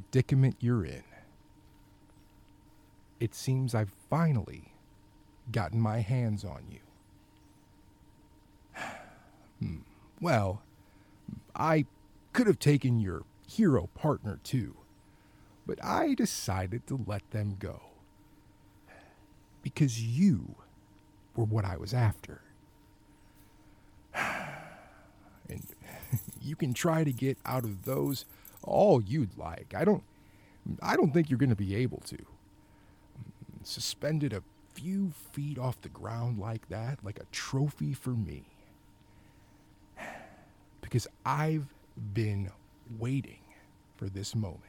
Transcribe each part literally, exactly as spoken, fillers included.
predicament you're in. It seems I've finally gotten my hands on you. Hmm. Well, I could have taken your hero partner too, but I decided to let them go. Because you were what I was after. And you can try to get out of those all you'd like. I don't I don't think you're going to be able to. Suspended a few feet off the ground like that, like a trophy for me. Because I've been waiting for this moment.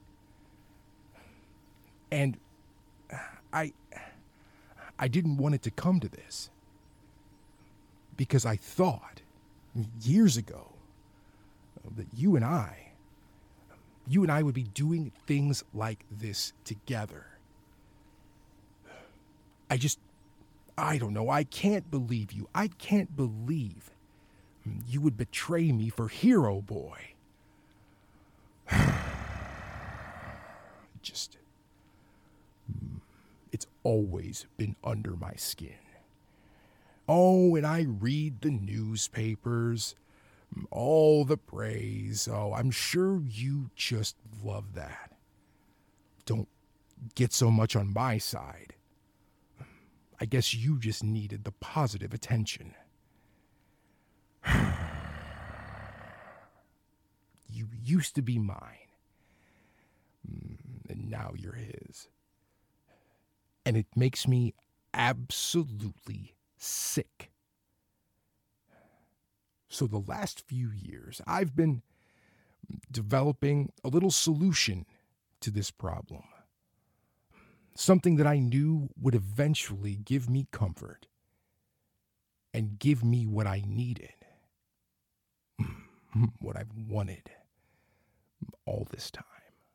And I I didn't want it to come to this. Because I thought years ago that you and I you and I would be doing things like this together. I just, I don't know. I can't believe you. I can't believe you would betray me for Hero Boy. Just, it's always been under my skin. Oh, and I read the newspapers, all the praise. Oh, I'm sure you just love that. Don't get so much on my side. I guess you just needed the positive attention. You used to be mine, and now you're his. And it makes me absolutely sick. So the last few years, I've been developing a little solution to this problem. Something that I knew would eventually give me comfort and give me what I needed, what I've wanted all this time.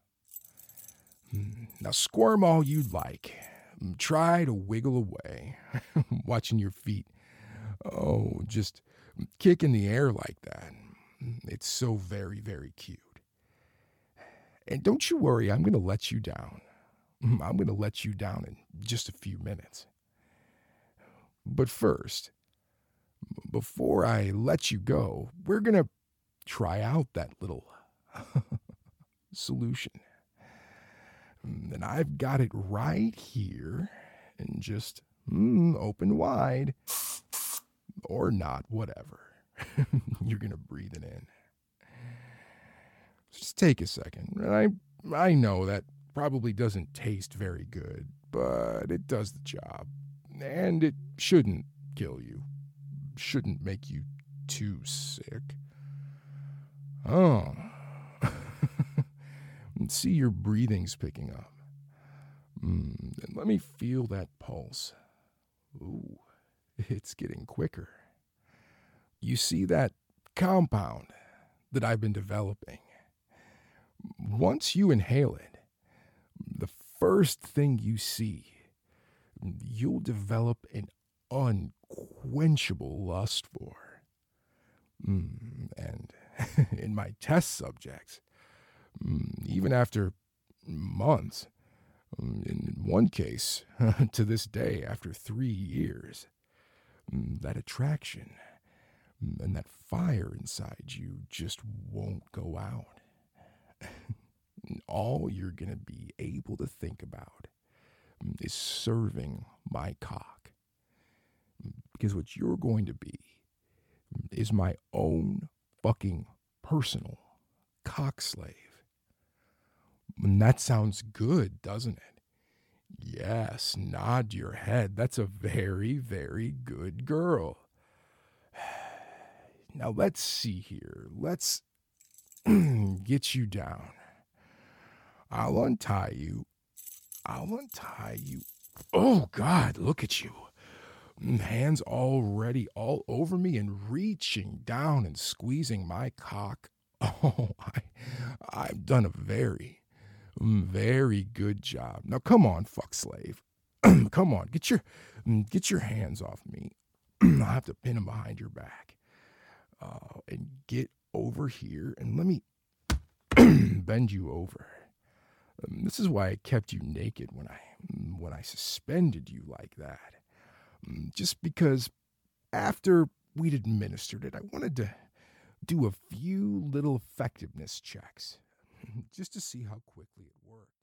Now squirm all you'd like. Try to wiggle away, watching your feet. Oh, just kick in the air like that. It's so very, very cute. And don't you worry, I'm going to let you down. I'm going to let you down in just a few minutes. But first, before I let you go, we're going to try out that little solution. And I've got it right here, and just mm, open wide, or not, whatever. You're going to breathe it in. Just take a second. I, I know that probably doesn't taste very good, but it does the job. And it shouldn't kill you. Shouldn't make you too sick. Oh. See, your breathing's picking up. Mm, and let me feel that pulse. Ooh, it's getting quicker. You see that compound that I've been developing? Once you inhale it, the first thing you see, you'll develop an unquenchable lust for. Mm, and in my test subjects, mm, even after months, in one case, to this day, after three years, that attraction and that fire inside you just won't go out. All you're going to be able to think about is serving my cock. Because what you're going to be is my own fucking personal cock slave. And that sounds good, doesn't it? Yes, nod your head. That's a very, very good girl. Now let's see here. Let's get you down. I'll untie you. I'll untie you. Oh, God, look at you. Hands already all over me and reaching down and squeezing my cock. Oh, I, I've done a very, very good job. Now, come on, fuck slave. Come on, get your, get your hands off me. I'll have to pin them behind your back. Uh, and get over here and let me bend you over. Um, this is why I kept you naked when I when I suspended you like that. Um, Just because after we'd administered it, I wanted to do a few little effectiveness checks just to see how quickly it worked.